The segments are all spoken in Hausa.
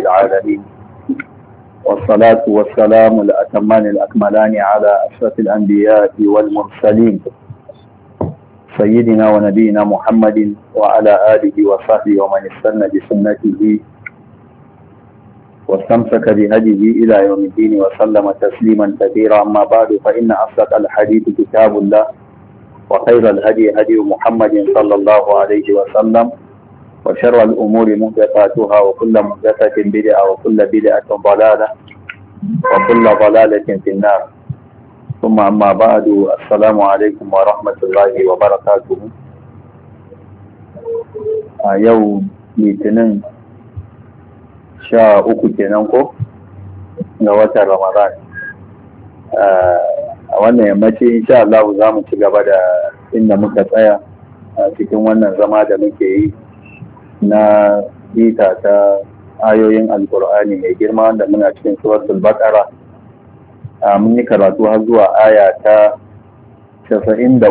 العالمين، والصلاة والسلام الأتمان الأكملان على أشرف الأنبياء والمرسلين سيدنا ونبينا محمد وعلى آله وصحبه ومن استنى بسنته واستمسك بهديه إلى يوم الدين وسلم تسليما كثيرا. أما بعد، فإن أصدق الحديث كتاب الله، وخير الهدي هدي محمد صلى الله عليه وسلم، وشر الأمور محدثاتها، وكل محدثة بدعة، وكل بدعة ضلالة، وكل ضلالة في النار. ثم أما بعد، السلام عليكم ورحمة الله وبركاته. يوم litinin 13 kenan ko ga watan Ramadan. A wannan yammaci insha Allah za mu ci gaba da inda muka tsaya a cikin wannan zama da muke yi na bita ta ayoyin Alkur'ani mai girma wanda muna cikin suratul Baqara. Mun yi karatu har zuwa aya ta 93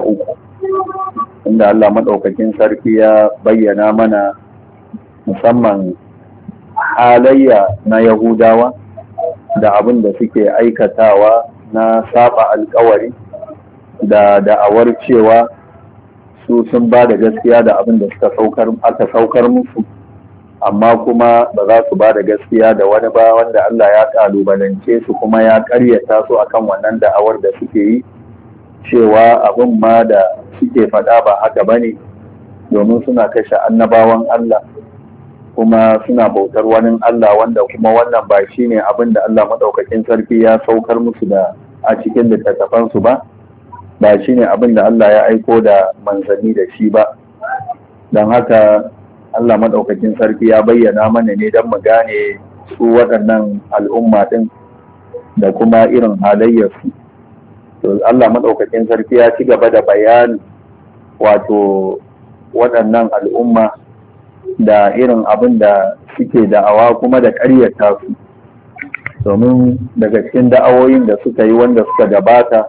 inda Allah madaukakin sarki ya bayyana mana musamman halayya na Yahudawa da abin da suke aikatawa na saba alkawari da da'awar cewa su sun ba da gaskiya da abin da aka saukar musu, amma kuma ba za su ba da gaskiya da wani ba wanda Allah ya kalubalance su kuma ya karyata su akan wannan da'awar da suke yi, cewa abin ma da suke faɗa ba haka bane, domin suna kashe annabawan Allah kuma suna bautar wani Allah wanda kuma wannan ba shi ne abin da Allah maɗaukakin sarki ya saukar musu da a cikin littattafansu ba shi ne abin da Allah ya aiko da manzanni da shi ba. Don haka Allah maɗaukakin sarki ya bayyana mana ne don mu gane su waɗannan al'umma ɗin da kuma irin halayyarsu. To Allah maɗaukakin sarki ya ci gaba da bayani wato waɗannan al'umma da irin abin da suke da'awa kuma da ƙaryata su, domin daga cikin da'awoyin da suka yi wanda suka gabata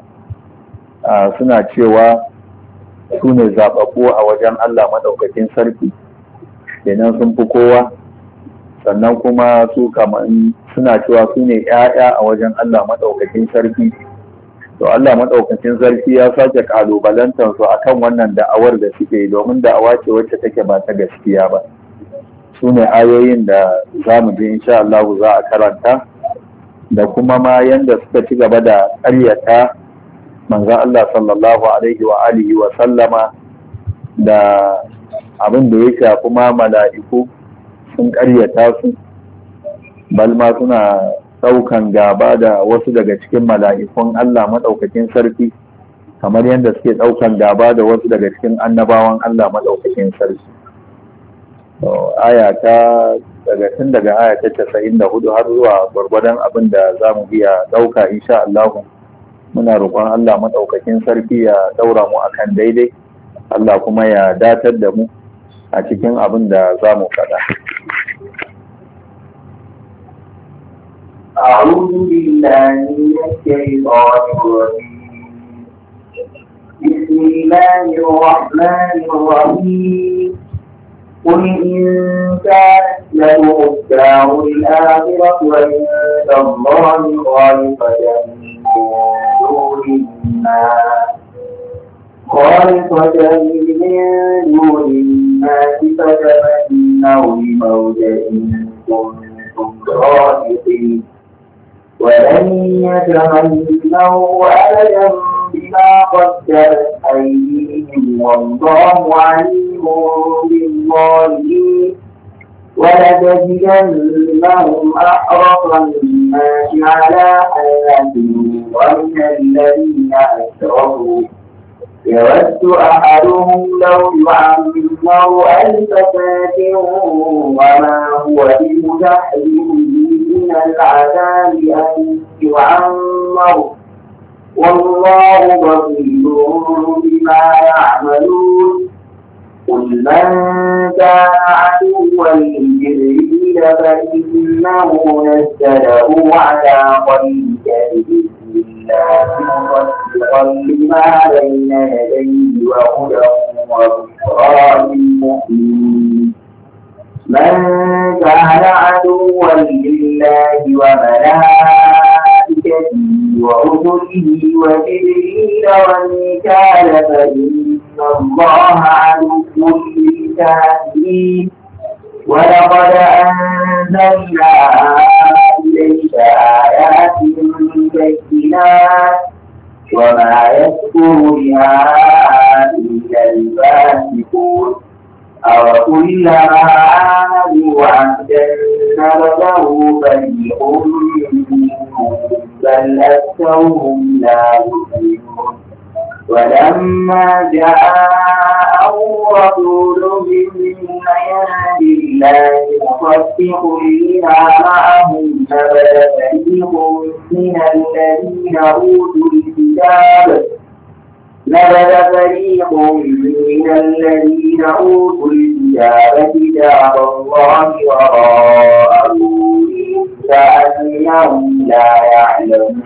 suna cewa su ne zaɓaɓɓu a wajen Allah maɗaukakin sarki, kenan sun fi kowa, sannan kuma su kaman suna cewa su ne ‘ya'ya a wajen Allah maɗaukakin sarki. To Allah maɗaukakin sarki ya sake ƙalubalantar su akan wannan da'awar da suke, domin da'awa ce wacce take ba ta gaskiya ba. Su ne ayoyin da za mu ji insha Allah za a karanta, da kuma ma yanda suka ci gaba da ƙaryata manzon Allah sallallahu alaihi wa alihi wa sallama, da abin da ya shafi ma mala'iku sun ƙaryata su, balma suna ɗaukan gaba da wasu daga cikin mala'ikun Allah maɗaukakin sarki, kamar yadda suke ɗaukan gaba da wasu daga cikin annabawan Allah maɗaukakin sarki. Aya ta daga aya ta 94 har zuwa gwargwadon abin da za mu iya ɗauka insha Allah. Muna roƙon Allah maɗaukakin sarki ya ɗaura mu akan daidai, Allah kuma ya datar da mu a cikin abin da za mu faɗa. أعوذ بالله من الشيطان الرجيم. بسم الله الرحمن الرحيم. قل إن كانت لكم الدار الآخرة عند الله خالصة من دون الناس فتمنوا الموت إن كنتم صادقين، ولن يتمنوا أبدا بما قدمت أيديهم، والله عليم بالظالمين. ولتجدنهم أحرص الناس على حياة ومن الذين أشركوا يود أحدهم لو يعمر 1000 سنة وما هو بمزحزحه من العذاب أن يعمر، والله بصير بما يعملون. قل من كان عدوا لجبريل فإنه نزله على قلبك بإذن الله مصدقا لما بين يديه وهدى وبشرى للمؤمنين. من كان عدوا لله وملائكته ورسله وجبريل وميكال فإن الله عدو للكافرين ولقد أنزلنا إليك آيات بينات وما يذكر بها إلا الفاسقون أوكلما عاهدوا عهدا نبذه فريق منهم بل أكثرهم لا يؤمنون ولما جاءهم رسول من عند الله مصدق لما معهم نبذ فريق من الذين أوتوا الكتاب كتاب الله وراء ظهورهم كأنهم لا يعلمون.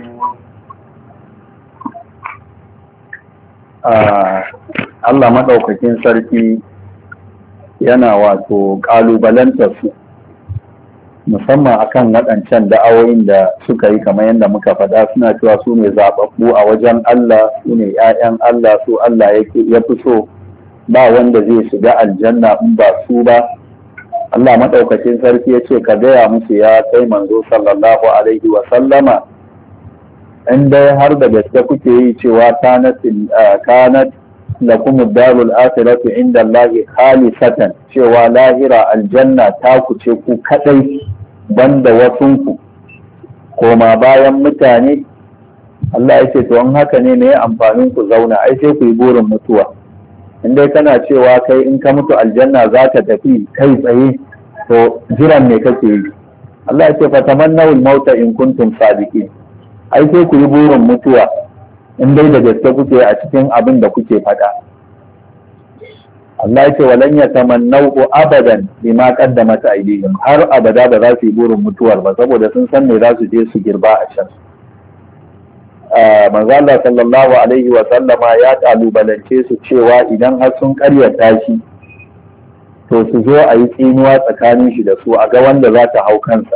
Allah maɗaukakin sarki yana wato ƙalubalantar su musamman akan waɗancan da'awoyin da suka yi kamar yadda muka faɗa suna cewa su ne zaɓaɓɓu a wajen Allah, su ne ‘ya'yan Allah, su Allah ya fi so, ba wanda zai shiga aljanna in ba su ba. Allah maɗaukakin sarki ya ce ka gaya musu ya kai manzo sallallahu alaihi wa sallama, in dai har da gaske kuke yi cewa kanat lakum ad-darul akhiratu inda Allah khalisatan, cewa lahira aljanna ta ku ce ku kadai banda wasunku koma bayan mutane. Allah ya ce to in haka ne me amfanin ku zauna, ai sai ku yi burin mutuwa. In dai kana cewa kai in ka mutu aljanna za ka tafi kai tsaye, to jiran me kake yi? Allah ya ce fatamannawul mauta in kuntum sadiqin, ai sai ku yi burin mutuwa in dai da gaske kuke a cikin abin da kuke faɗa. Allah ya ce walan yatamannahu abadan bima qaddamat aydihim, har abada ba za su yi burin mutuwar ba saboda sun san me za su je su girba a can. Manzo Allah sallallahu alaihi wa sallama ya kalubalance su cewa idan har sun karyata shi to su zo a yi tsinuwa tsakanin shi da su a ga wanda za ta hau kansa.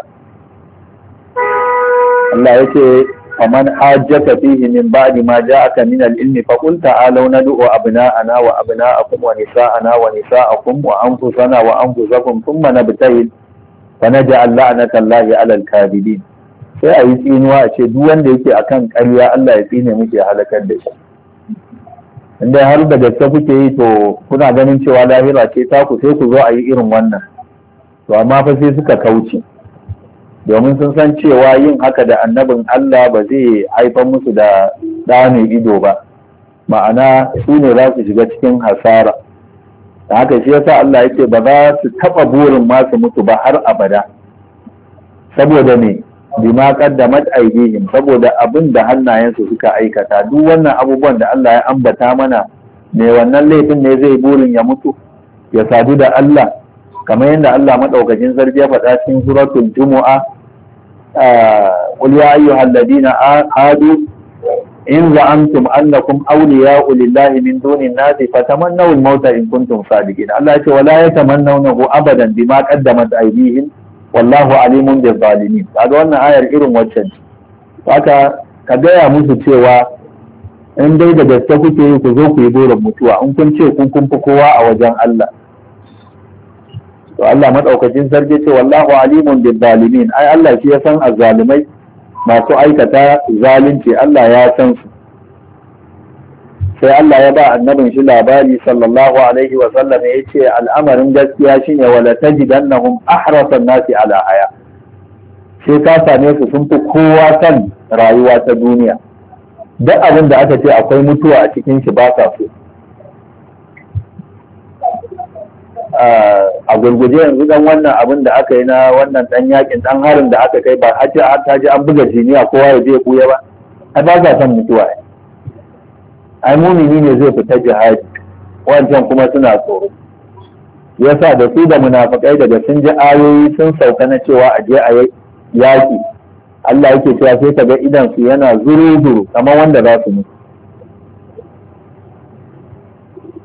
Allah ya ce faman hajjaka fihi min ba'di ma ja'aka min al-ilmi fa qul ta'alu nad'u abna'ana wa abna'akum wa nisa'ana wa nisa'akum wa anfusana wa anfusakum thumma nabtahil fa naj'al la'nata Allahi 'ala al-kadhibin. Sai a yi tsinuwa a ce duk wanda yake akan ƙarya Allah ya tsine muke halakar da shi. Inda har da gaske kuke yi to kuna ganin cewa lahira ce ta ku, sai ku zo a yi irin wannan. To amma fa sai suka kauce, domin sun san cewa yin haka da annabin Allah ba zai haifar musu da ɗa mai ido ba, ma'ana su ne za su shiga cikin hasara. Da haka shi yasa Allah ya ce ba za su taɓa burin masu mutu ba har abada, saboda ne bima qaddamat aydihim, saboda abin da hannayensu suka aikata. Duk wannan abubuwan da Allah ya ambata mana, me wannan laifin ne zai burin ya mutu ya sadu da Allah, kamar yadda Allah madaukakin sarki ya faɗa cikin suratul Jumu'a, قل يا أيها الذين هادوا إن زعمتم أنكم أولياء لله من دون الناس فتمنوا الموت إن كنتم صادقين. الله يقول ولا يتمنونه أبدا بما قدمت أيديهم والله عليم بالظالمين. هذا wannan ayar irin waccan. Haka ka gaya musu cewa in dai da gaske kuke yi ku zo ku yi burin mutuwa, in kun ce kun fi kowa a wajen Allah. To Allah madaukakin sarki ce wallahu alimun bil zalimin, ai Allah shi ya san azzalimai masu aikata zalunci, Allah ya san su. Sai Allah ya ba annabin shi labari sallallahu alaihi wa sallam, ya ce al'amarin gaskiya shine wala tajidannahum ahrasan nasi ala haya, sai ka same su sun fi kowa san rayuwa ta duniya. Duk abin da aka ce akwai mutuwa a cikin shi ba sa so. A gurguje yanzu dan wannan abin da aka yi na wannan dan yakin dan harin da aka kai, ba har ta ji an buga jiniya kowa ya je kuya ba, ai ba sa son mutuwa. Ai mumini ne zai fita jihadi, wancan kuma suna tsoro. Yasa da su da munafikai daga sun ji ayoyi sun sauka na cewa a je a yaki, Allah yake cewa sai ka ga idan su yana zuru-zuru kamar wanda za su mutu.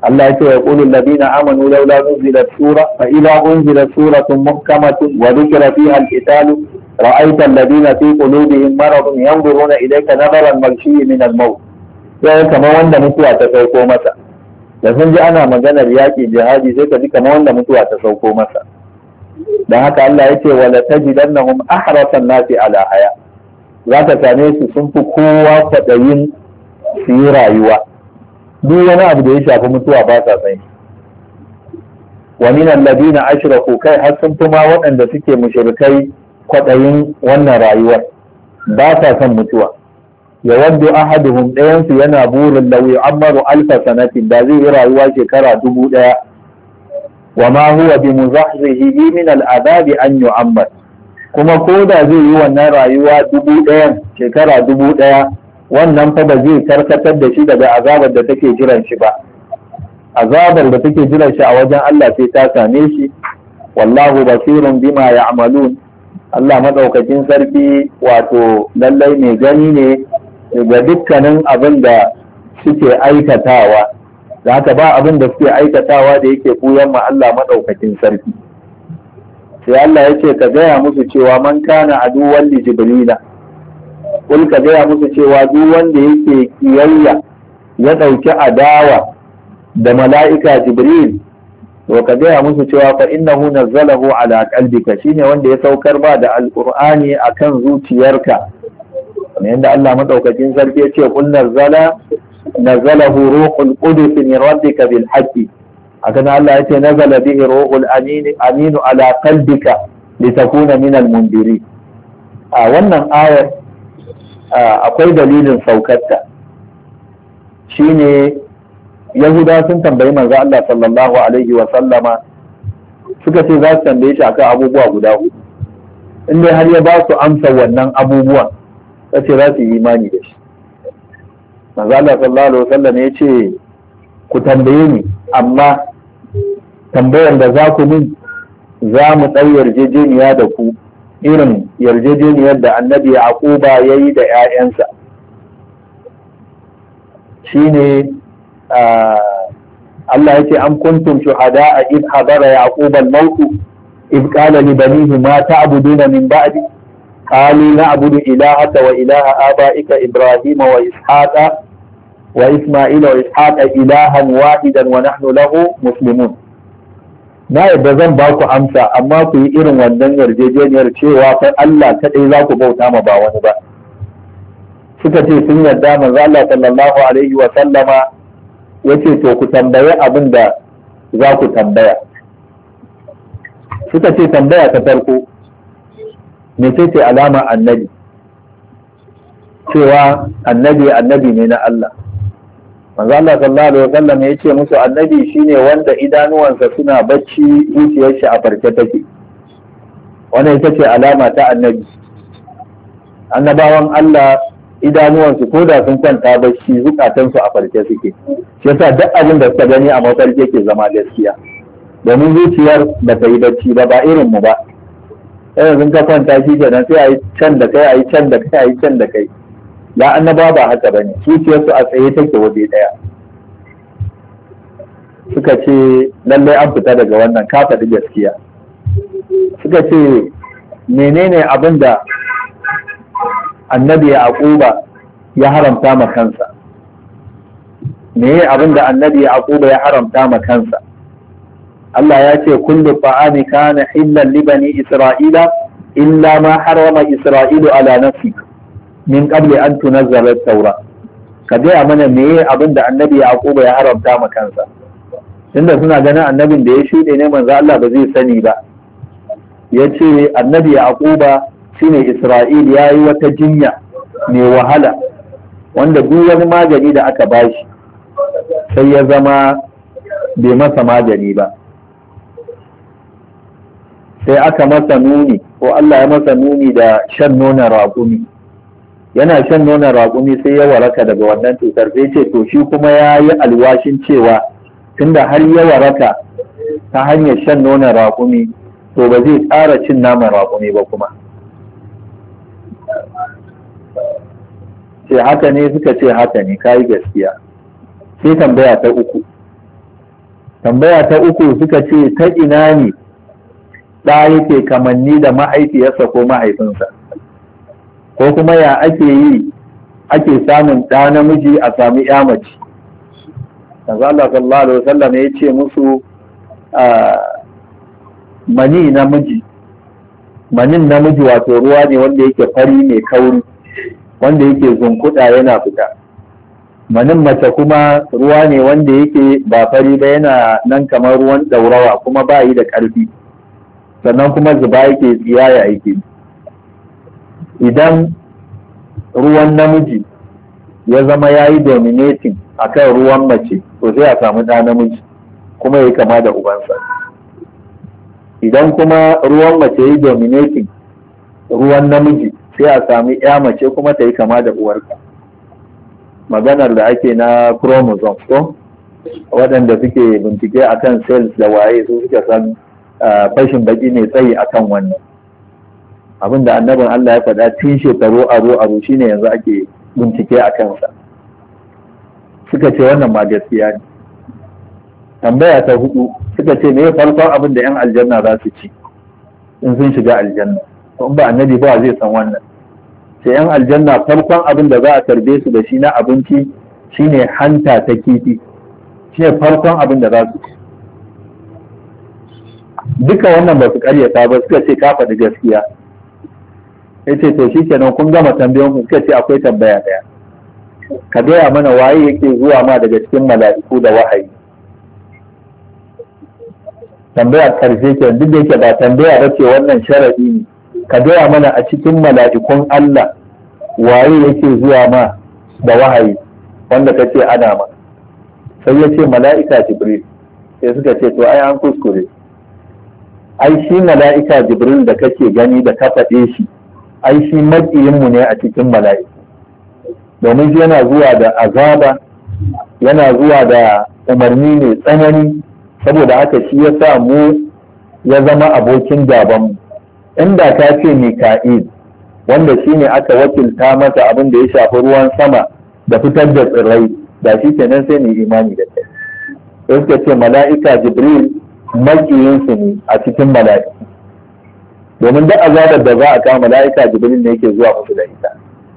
Allah ya ce wa qulul ladina amanu laula unzilat sura fa idza unzilat suratun muhkamatun wa dhukira fiha al-qital ra'aita alladhina fi qulubihim maradun yanzuruna ilayka nadara al-maghshi min al-maut. Sai kamar wanda mutuwa ta sauko masa, da sun ji ana maganar yaƙi jihadi sai ka ji kamar wanda mutuwa ta sauko masa. Dan haka Allah ya ce wala tajidannahum ahrasan nasi ala haya, za ka same su sun fi kowa kwaɗayin su yi rayuwa, duk wani abu da ya shafi mutuwa ba sa sani. wa min alladhina ashraku, kai har sun fi ma waɗanda suke mushrikai kwaɗayin wannan rayuwar, ba sa son mutuwa. ya waddu ahaduhum, ɗayansu yana burin law yu'ammaru alfa sanatin, da zai yi rayuwa shekara 1000, wa ma huwa bi muzahzihi min al'adabi an yu'ammar, kuma ko da zai yi wannan rayuwa 1000, shekara 1000, wannan fa ba zai karkatar da shi daga azabar da take jiran shi ba. Azabar da take jiran shi a wajen Allah sai ta same shi. Wallahu basirun bima ya'malun, Allah madaukakin sarki wato lallai mai gani ne ga dukkanin abin da suke aikatawa, da haka ba abin da suke aikatawa da yake buyan ma Allah madaukakin sarki. Sai Allah ya ce ka gaya musu cewa man kana aduwwan li jibrila, kul ka gaya musu cewa duk wanda yake kiyayya ya ɗauki adawa da mala'ika jibril, to ka gaya musu cewa fa innahu nazzalahu ala qalbika, shine wanda ya saukar ba da alqur'ani akan zuciyarka. kamar yadda Allah madaukakin sarki ya ce qul nazzalahu ruhul qudus min rabbika bil haqqi, hakan Allah ya ce nazala bihi ruhul aminu ala qalbika litakuna min al mundiri. A wannan ayar akwai dalilin saukarta, shine Yahuda sun tambayi manzo Allah sallallahu alaihi wa sallama, suka ce za su tambaye shi akan abubuwa guda hudu, in dai har ya ba su amsa wannan abubuwan ce za su yi imani da shi. Manzo Allah sallallahu alaihi wasallam ya ce ku tambaye ni, amma tambayar da za ku min za mu ɗau yarjejeniya da ku irin yarjejeniyar da annabi Yaquba ya yi da 'ya'yansa. Shine Allah ya ce am kuntum shuhada'a id hadara yaquba al-maut id qala li banihi ma ta'buduna min ba'di قالوا نعبد إلهك وإله آبائك إبراهيم وإسحاق وإسماعيل وإسحاق إلها واحدا ونحن له مسلمون. na yadda zan ba ku amsa, amma ku yi irin wannan yarjejeniyar cewa fa Allah kaɗai za ku bauta ma ba wani ba. Suka ce sun yarda. Manzo Allah sallallahu alaihi wa sallama yace to ku tambaye abin da za ku tambaya. Suka ce tambaya ta farko, mece ce alama annabi, cewa annabi ne na Allah. Manzo Allah sallallahu alaihi wasallam ya ce musu annabi shine wanda idanuwansa suna bacci zuciyar shi a farke take. Wannan ita ce alama ta annabi. Annabawan Allah idanuwansu ko da sun kwanta bacci zukatansu a farke suke, shi yasa duk abin da suka gani a mafarki yake zama gaskiya, domin zuciyar ba ta yi bacci ba, ba irin mu ba. Yanzu ka kwanta shi kenan sai a yi can da kai, a yi can da kai, a yi can da kai. Ya annaba ba haka ba ne, zuciyarsu a tsaye take waje ɗaya. Suka ce lallai an fita daga wannan, ka faɗi gaskiya. Suka ce menene abin da annabi Yaquba ya haramta ma kansa? Meye abin da annabi Yaquba ya haramta ma kansa? Allah ya ce kullu ta'ami kana hillan li bani isra'ila illa ma harama isra'ilu ala nafsi min qabli an tunazzala at-taura. Ka gaya mana meye abin da annabi Yaquba ya haramta ma kansa, tunda suna ganin annabin da ya shuɗe ne manzo Allah ba zai sani ba. Ya ce annabi Yaquba shine Isra'il ya yi wata jinya mai wahala, wanda duk wani magani da aka bashi sai ya zama bai masa magani ba. Sai aka masa nuni, ko Allah ya masa nuni da shan nonon raƙumi. Yana shan nonon raƙumi sai ya waraka daga wannan cutar. Sai ce to shi kuma ya yi alwashin cewa tunda har ya waraka ta hanyar shan nonon raƙumi, to ba zai ƙara cin naman raƙumi ba kuma. Sai haka ne? Suka ce haka ne, ka yi gaskiya. Sai tambaya ta uku, tambaya ta uku suka ce ta ina ne ɗa yake kamanni da mahaifiyarsa ko mahaifinsa, ko kuma ya ake yi ake samun ɗa namiji a sami ya mace. Manzo Allah sallallahu alaihi wasallam ya ce musu manin namiji wato ruwa ne wanda yake fari mai kauri wanda yake zunkuɗa yana fita. Manin mace kuma ruwa ne wanda yake ba fari ba, yana nan kamar ruwan ɗaurawa kuma ba yi da ƙarfi, sannan kuma zuba yake tsiyaya yake. Idan ruwan namiji ya zama ya yi dominating a kan ruwan mace, to sai a samu ɗa namiji kuma ya yi kama da ubansa. Idan kuma ruwan mace ya yi dominating ruwan namiji, sai a sami ya mace kuma ta yi kama da uwarka. Maganar da ake na chromosome ko waɗanda suke bincike akan cells da waye su suka san fashin baki mai tsayi akan wannan abinda annabin Allah ya faɗa tun shekaru aro shine yanzu ake bincike a kansa. Suka ce wannan ma gaskiya ne. Tambaya ta hudu suka ce me farkon abin da 'yan aljanna za su ci in sun shiga aljanna, to in ba annabi ba zai san wannan. sai 'yan aljanna farkon abin da za a tarbe su da shi na abinci shine hanta ta kifi, shine farkon abin da za su ci. Duka wannan ba su karyata ba, suka ce ka faɗi gaskiya. Ya ce to shikenan kun gama tambayan ku, suka ce akwai tambaya ɗaya, ka gaya mana waye yake zuwa ma daga cikin mala'iku da wahayi. Tambaya karshe ke duk da yake ba tambaya ba ce, wannan sharadi ne. Ka gaya mana a cikin mala'ikun Allah waye yake zuwa ma da wahayi wanda ka ce ana ma. Sai ya ce mala'ika Jibril. Sai suka ce to ai an kuskure, ai shi mala'ika Jibril da kake gani da ka faɗe shi, ai shi maƙiyinmu ne a cikin mala'iku, domin shi yana zuwa da azaba, yana zuwa da umarni mai tsanani, saboda haka shi ya sa mu ya zama abokin gabanmu. Inda ka ce Mika'il, wanda shi ne aka wakilta masa abin da ya shafi ruwan sama da fitar da tsirrai, da shi kenan sai mu imani da kai. Sai suka ce mala'ika Jibril makiyinsu ne a cikin mala'iku, domin duk azabar da za a kama mala'ika Jibril ne yake zuwa musu da ita.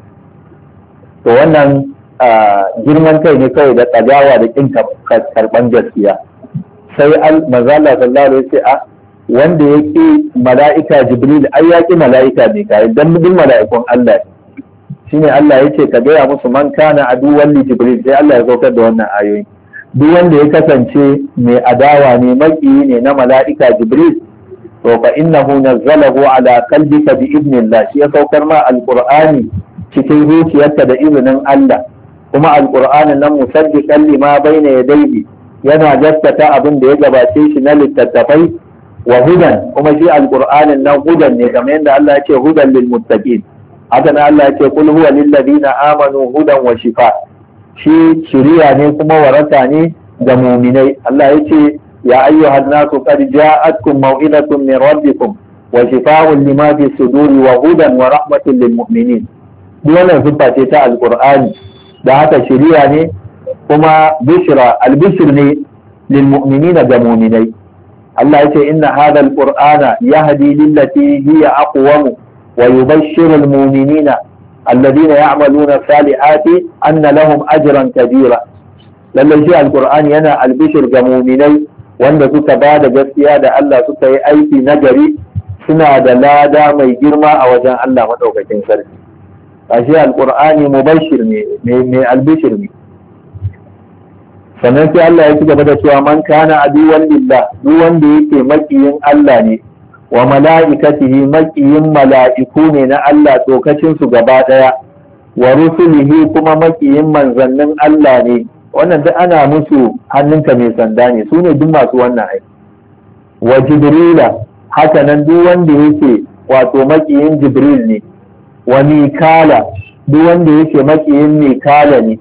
To wannan girman kai ne kawai da tsagawa da kin karban gaskiya. Sai manzala sallallahu alaihi wasallam ya ce wanda ya ƙi mala'ika Jibril ai ya ƙi mala'ika Mika'il, dan duk mala'ikun Allah shine Allah ya ce ka gaya musu man kana aduwwan li Jibril, sai Allah ya saukar da wannan ayoyi. Duk wanda ya kasance mai adawa ne, maƙiyi ne na mala'ika Jibril, to fa innahu nazzalahu ala qalbika bi idnillah, shi ya saukar ma alqur'ani cikin zuciyarka da izinin Allah, kuma alqur'anin nan musaddiqan lima bayna yadayhi, yana gaskata abin da ya gabace shi na littattafai, wa hudan, kuma shi alqur'anin nan hudan ne, kamar yadda Allah ya ce hudan lil muttaqin. Haka nan Allah ya ce kul huwa lil ladina amanu hudan wa shifa, shi shiriya ne kuma waraka ne ga mu'minai. Allah ya ce ya ayyuhan nasu qad ja'atkum maw'idatun min rabbikum wa shifaa'un lima fi suduri wa hudan wa rahmatun lil mu'minin. Duk wannan sifa ce ta alqur'ani, da haka shiriya ne kuma bishra, albishir ne lil mu'minina ga mu'minai. Allah ya ce inna hadha alqur'ana yahdi lillati hiya aqwam wa yubashshiru almu'minina alladhina ya'maluna salihati anna lahum ajran kabira. Lallai shi alqur'ani yana albishir ga mu'minai wanda suka ba da gaskiya da Allah, suka yi aiki nagari, suna da lada mai girma a wajen Allah madaukakin sarki. Ashe alqur'ani mubashshir ne, mai albishir ne. Sannan sai Allah ya ci gaba da cewa man kana aduwwan lillah, duk wanda yake makiyin Allah ne, wa mala'ikatihi, makiyin mala'iku ne na Allah tsokacin su gaba daya, wa rusulihi kuma makiyin manzannin Allah ne. Wannan duk ana musu hannunka mai sanda ne, su ne duk masu wannan aiki. Wa jibrila, haka nan duk wanda yake wato makiyin Jibril ne. Wa mikala, duk wanda yake makiyin mikala ne.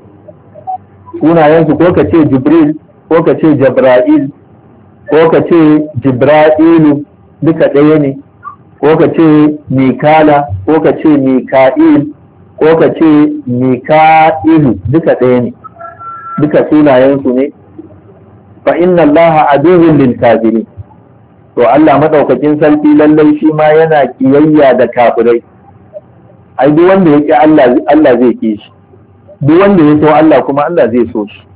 Sunayensu ko ka ce Jibril, ko ka ce Jabra'il, ko ka ce Jibra'ilu, duka ɗaya ne, ko ka ce Mikala, ko ka ce Mika'il, ko ka ce Mika'ilu, duka ɗaya ne, duka sunayensu ne. fa inna allaha aduwwun lil kafirin. To Allah madaukakin sarki lallai shi ma yana kiyayya da kafirai. Ai duk wanda ya ki Allah, Allah zai ki shi. Duk wanda ya so Allah kuma Allah zai so shi.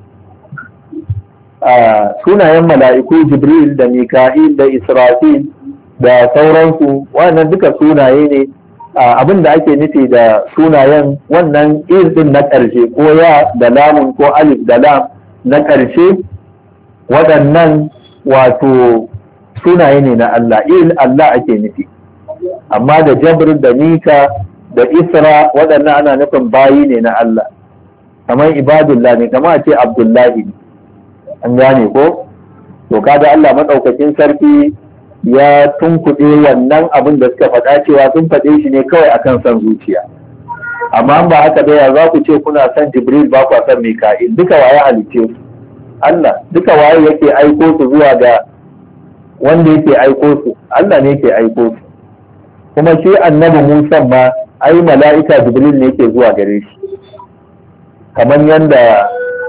Sunayen mala'iku Jibril da Mika'il da Israfil da sauransu wannan duka sunaye ne. Abin da ake nufi da sunayen wannan din na ƙarshe ko ya da lamun ko alif da lam na ƙarshe, waɗannan wato sunaye ne na Allah, Allah ake nufi. Amma da Jabr da Mika da Isra waɗannan ana nufin bayi ne na Allah, kamar ibadullah ne, kamar a ce Abdullahi ne. An gane ko? To kaga Allah maɗaukakin sarki ya tunkuɗe wannan abin da suka faɗa cewa sun faɗe shi ne kawai akan son zuciya. Amma ba haka da ya za ku ce kuna son Jibril ba ku son Mika'il, duka waye halicce su? Allah. Duka waye yake aiko su zuwa ga wanda yake aiko su? Allah ne yake aiko su. Kuma shi annabi Musa ma ai mala'ika Jibril ne yake zuwa gare shi, kamar yadda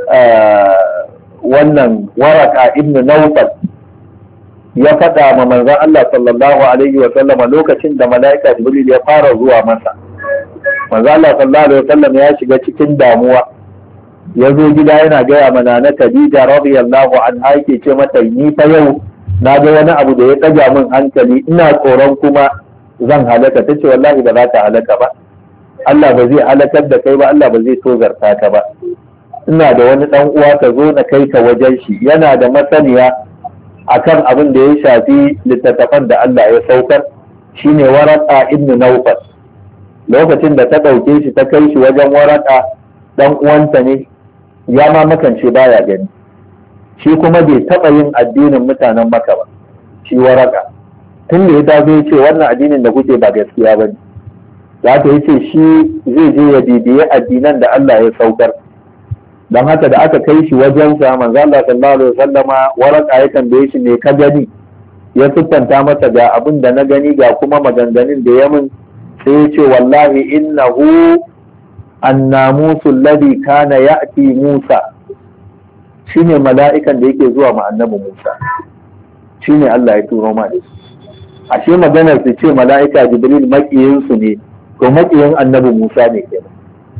wannan Waraka ibn Nawfal ya faɗa ma manzon Allah sallallahu alaihi wa sallama lokacin da mala'ika Jibril ya fara zuwa masa. Manzon Allah sallallahu alaihi wa sallam ya shiga cikin damuwa, ya zo gida yana gaya mana na Khadija radiyallahu anha, yake ce mata ni fa yau na ga wani abu da ya ɗaga min hankali, ina tsoron kuma zan halaka. Tace wallahi ba za ta halaka ba, Allah ba zai halakar da kai ba, Allah ba zai tozarta ka ba. Ina da wani ɗan uwa ka zo na kai ka wajen shi, yana da masaniya akan abin da ya shafi littattafan da Allah ya saukar, shine Waraka ibn Nawfal. Lokacin da ta ɗauke shi ta kai shi wajen Waraka, ɗan uwanta ne, ya ma makance baya gani, shi kuma bai taɓa yin addinin mutanen Makka ba, shi Waraka. Tun da ya taso ya ce wannan addinin da kuke ba gaskiya ba ne, za ta yi ce shi zai je ya bibiye addinan da Allah ya saukar. Don haka da aka kai shi wajensa, manzo Allah sallallahu alaihi wasallama Waraka ya tambaye shi me ka gani, ya siffanta masa ga abin da na gani ga kuma maganganun da ya min, sai ya ce wallahi innahu annamusul ladhi kana ya'ti Musa, shine mala'ikan da yake zuwa ma annabi Musa, shine Allah ya turo ma da shi. Ashe maganar su ce mala'ika Jibril makiyin su ne, to makiyin annabi Musa ne kenan.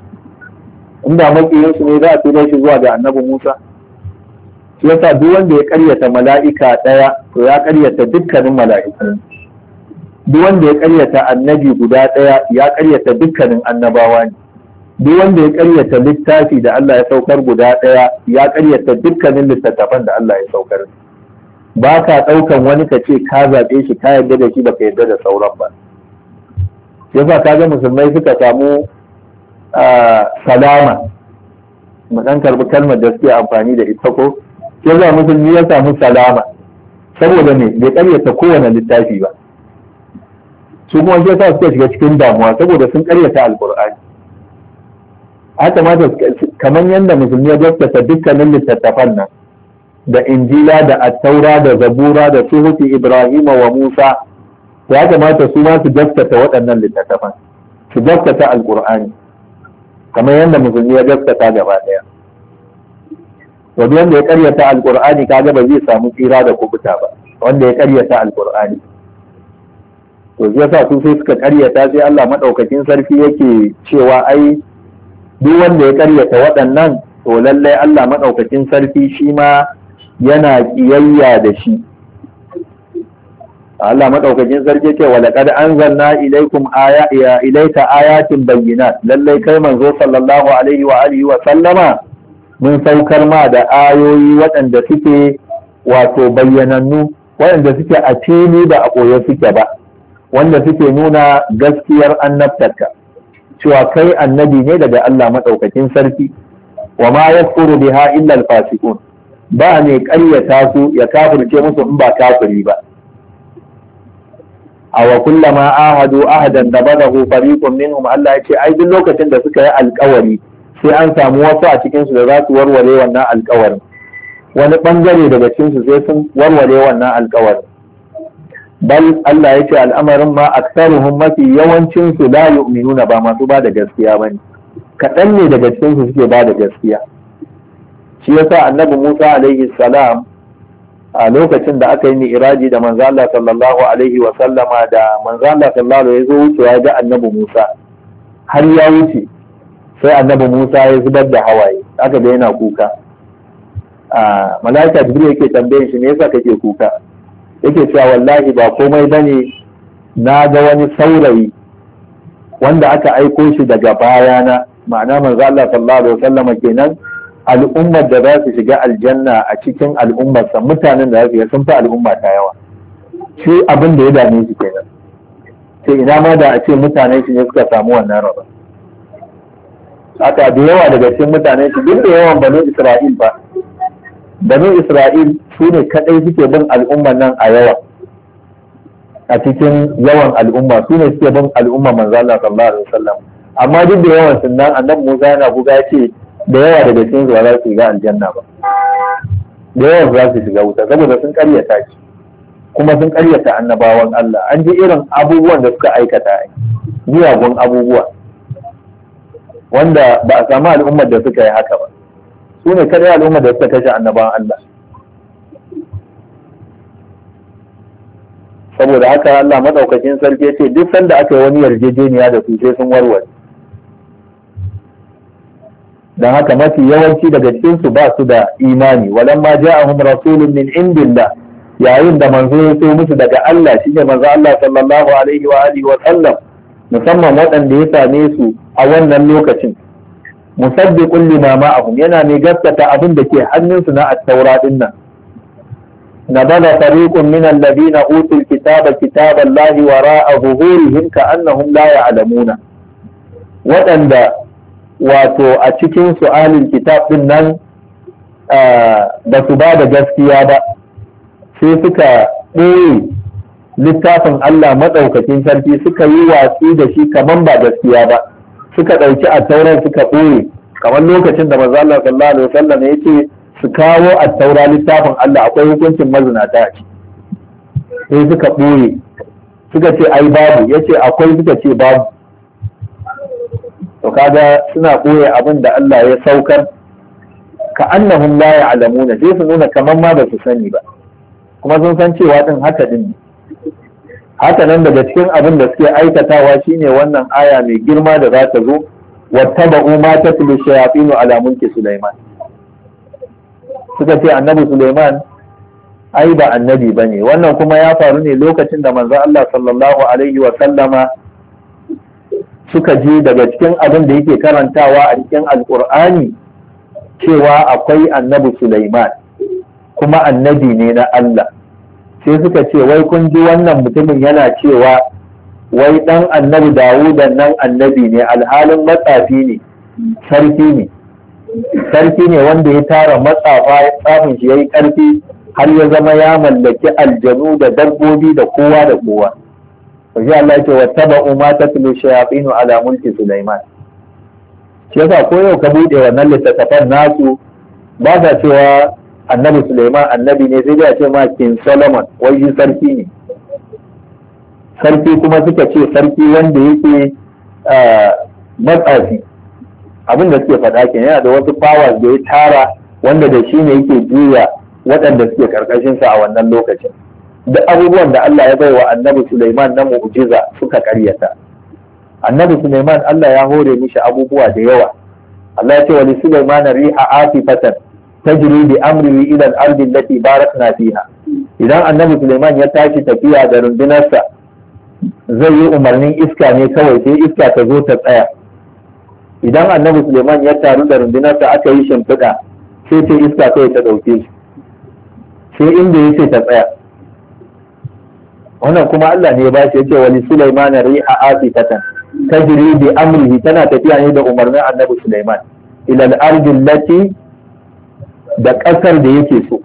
Inda makiyin su ne za a turo shi zuwa ga annabi Musa. Shi yasa duk wanda ya karyata mala'ika ɗaya to ya karyata dukkanin mala'iku. Duk wanda ya karyata annabi guda ɗaya ya karyata dukkanin annabawa ne. Duk wanda ya karyata littafi da Allah ya saukar guda ɗaya ya karyata dukkanin littattafan da Allah ya saukar. Ba ka ɗaukan wani ka ce ka zaɓe shi ka yarda da shi ba ka yarda da sauran ba. Yasa ka ga musulmai suka samu salama, mu ɗan karɓi kalmar da suke amfani da ita ko? Yasa musulmi ya samu salama saboda me bai karyata kowane littafi ba. Su kuma shi yasa suka shiga cikin damuwa saboda sun karyata alkur'ani. Haka ma kamar yadda musulmi ya gaskata dukkanin littattafan nan da injila da attaura da zabura da suhufi ibrahima wa musa, ya kamata su ma su gaskata waɗannan littattafan, su gaskata alkur'ani kamar yadda musulmi ya gaskata gaba ɗaya. To duk wanda ya karyata alkur'ani kaga ba zai samu tsira da kubuta ba, wanda ya karyata alkur'ani. To shi yasa su sai suka karyata, sai Allah madaukakin sarki yake cewa ai duk wanda ya karyata waɗannan to lallai Allah madaukakin sarki shi ma yana kiyayya da shi. Allah madaukakin sarki ce walaqad anzalna ilayka ayatin bayyinat, lallai kai manzo sallallahu alaihi wa alihi wa sallama mun saukar ma da ayoyi waɗanda suke wato bayyanannu, waɗanda suke a fili da a ɓoye suke ba, wanda suke nuna gaskiyar annabtarka cewa kai annabi ne daga Allah madaukakin sarki. Wa ma yakfuru biha illa al-fasiqun, ba ne ƙaryata su ya kafirce musu in ba kafiri ba. Awa kullama ahadu ahadan nabadahu fariqun minhum, Allah ya ce ai duk lokacin da suka yi alƙawari sai an samu wasu a cikin su da za su warware wannan alƙawarin, wani bangare daga cikin su sai sun warware wannan alƙawarin. Bal Allah ya ce al'amarin ma aksaruhum, mafi yawancin su la yu'minuna, ba masu ba da gaskiya bane, kaɗan ne daga cikin su suke ba da gaskiya. Shi yasa annabi Musa alaihi salam a lokacin da aka yi mi'raji da manzo Allah sallallahu alaihi wa sallama, da manzo Allah sallallahu alaihi ya zo wucewa ga annabi Musa har ya wuce, sai annabi Musa ya zubar da hawaye, aka da yana kuka. Malaika Jibril yake tambayin shi me yasa kake kuka, yake cewa wallahi ba komai bane, na ga wani saurayi wanda aka aiko shi daga bayana, ma'ana manzo Allah sallallahu alaihi wa sallama kenan, al'ummar da za su shiga aljanna a cikin al'ummarsa, mutanen da za su shiga sun fi al'umma ta yawa. Shi abin da ya dame shi kenan, sai ina ma da a ce mutanen shi ne suka samu wannan raba. Haka da yawa daga cikin mutanen shi, duk da yawan banu Isra'il ba, banu Isra'il su ne kadai suke bin al'ummar nan a yawa, a cikin yawan al'umma su ne suke bin al'umma manzo Allah sallallahu alaihi wasallam. Amma duk da yawan sunan annabi Musa yana buga ce da yawa daga cikin su ba za su shiga aljanna ba, da yawa za su shiga wuta saboda sun karyata shi, kuma sun karyata annabawan Allah. An ji irin abubuwan da suka aikata, miyagun abubuwa wanda ba a samu al'ummar da suka yi haka ba, su ne kadai al'ummar da suka kashe annabawan Allah. Saboda haka Allah madaukakin sarki ya ce duk sanda aka yi wani yarjejeniya da su sai sun warware. don haka mafi yawanci daga cikinsu ba su da imani. walamma ja'ahum rasulun min indillah, yayin da manzo ya so musu daga Allah, shine manzo Allah sallallahu alaihi wa alihi wa sallam, musamman waɗanda ya same su a wannan lokacin, musaddiqun lima ma'ahum, yana mai gaskata abin da ke hannunsu na at-taura din nan. nabala fariqun min alladhina utul kitaba kitaballahi wara'a zuhurihim ka'annahum la ya'lamuna, waɗanda wato a cikin su'alin kitab din nan ba su ba da gaskiya ba, sai suka ɓoye littafin Allah maɗaukakin sarki, suka yi watsi da shi kaman ba gaskiya ba, suka ɗauki a tauran suka ɓoye, kamar lokacin da manzo Allah sallallahu alaihi wasallam ya ce su kawo a taura littafin Allah akwai hukuncin mazinata a ciki, sai suka ɓoye, suka ce ai babu, ya ce akwai, suka ce babu. To kaga suna ɓoye abin da Allah ya saukar, ka annahum la ya'lamuna, sai su nuna kaman ma ba su sani ba, kuma sun san cewa din haka din ne. Haka nan daga cikin abin da suke aikatawa shine wannan aya mai girma da za ta zo, wattaba'u ma tatlu shayatinu ala mulki Sulaiman. Suka ce annabi Sulaiman ai ba annabi bane. Wannan kuma ya faru ne lokacin da manzo Allah sallallahu alaihi wa sallama suka ji daga cikin abin da yake karantawa a cikin alkur'ani cewa akwai annabi Sulaiman kuma annabi ne na Allah, sai suka ce wai kun ji wannan mutumin yana cewa wai dan annabi Dawudan nan annabi ne, alhalin matsafi ne, sarki ne wanda ya tara matsafa, tsafin shi yayi karfi har ya zama ya mallaki aljanu da dabbobi da kowa da kowa. Sai Allah ya ce wattaba'u ma tatlu shayatinu ala mulki Sulaiman. Shi yasa ko yau ka bude wannan littattafan nasu ba sa cewa annabi Sulaiman annabi ne, sai dai a ce ma King Solomon, wai shi sarki ne. Sarki kuma suka ce sarki wanda yake matsafi, abin da suke faɗa kenan, yana da wasu powers da ya tara wanda da shi ne yake juya waɗanda suke karkashinsa a wannan lokacin. Duk abubuwan da Allah ya bai wa annabi Sulaiman na mu'jiza suka karyata. Annabi Sulaiman Allah ya hore mishi abubuwa da yawa. Allah ya ce wa li Sulaiman riha asifatan tajri bi amrihi ila al-ardi allati barakna fiha. Idan annabi Sulaiman ya tashi tafiya da rundunarsa, zai yi umarnin iska ne kawai, sai iska ta zo ta tsaya. Idan annabi Sulaiman ya taru da rundunarsa aka yi shimfiɗa, sai ce iska kawai ta ɗauke shi, sai inda ya ce ta tsaya. Wannan kuma Allah ne ya ba shi, ya ce wa li Sulaiman riha asifatan tajri bi amrihi, tana tafiya ne da umarnin annabi Sulaiman ila al-ardi allati, da ƙasar da yake so.